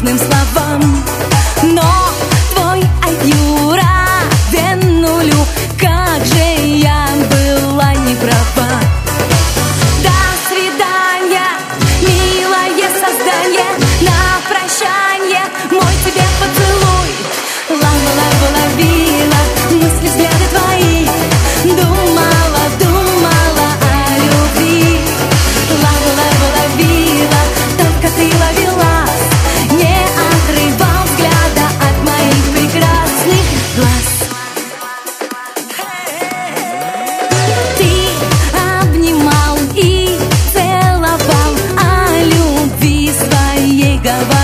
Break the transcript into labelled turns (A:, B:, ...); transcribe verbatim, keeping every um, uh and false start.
A: нежным словам. Но твой ай кью равен нулю, как же я была не права. До свидания, милое создание, на прощанье мой тебе поцелуй. Ловила-ловила мысли, взгляды твои, думала, думала о любви. Ловила-ловила, только ты ловила, не отрывал взгляда от моих прекрасных глаз. Ты обнимал и целовал, о любви своей говорил.